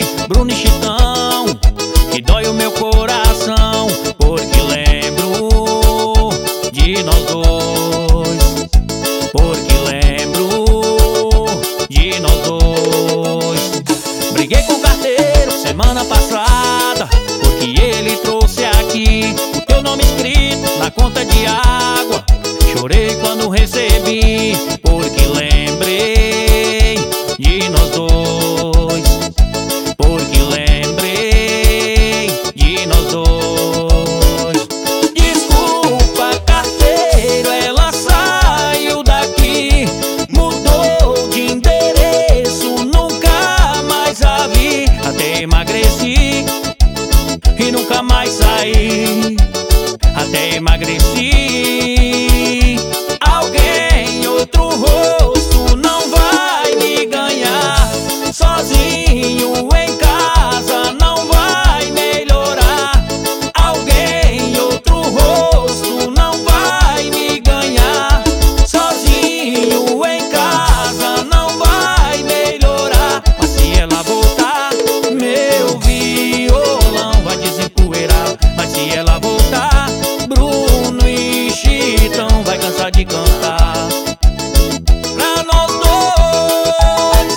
Bruno e Chitão, que dói o meu coração, porque lembro de nós dois, porque lembro de nós dois. Briguei com o carteiro semana passada, porque ele trouxe aqui o teu nome escrito na conta de água. Chorei quando recebi, porque lembrei de nós dois, porque lembrei de nós dois. Desculpa, carteiro, ela saiu daqui, mudou de endereço, nunca mais a vi. Até emagreci e nunca mais saí, até emagreci. Alguém, outro rosto não vai me ganhar. Sozinho em casa não vai melhorar. Alguém, outro rosto não vai me ganhar. Sozinho em casa não vai melhorar. Mas se ela voltar, meu violão vai desempoeirar. Mas se ela voltar, Bruno e Chitão vai cansar de cantar. Pra nós dois.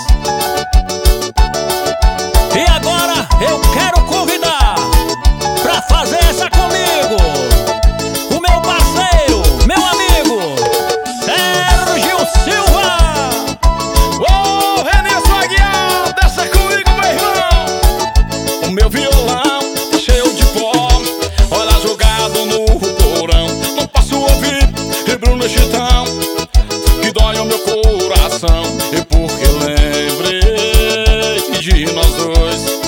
E agora eu quero convidar pra fazer essa comigo o meu parceiro, meu amigo Sérgio Silva. Ô, Renilson Aguiar, desce comigo, meu irmão. O meu violão tá cheio de pó, olha jogado no porão. Não posso ouvir e Bruno e Chitão, que dói o meu coração, e porque lembrei de nós dois.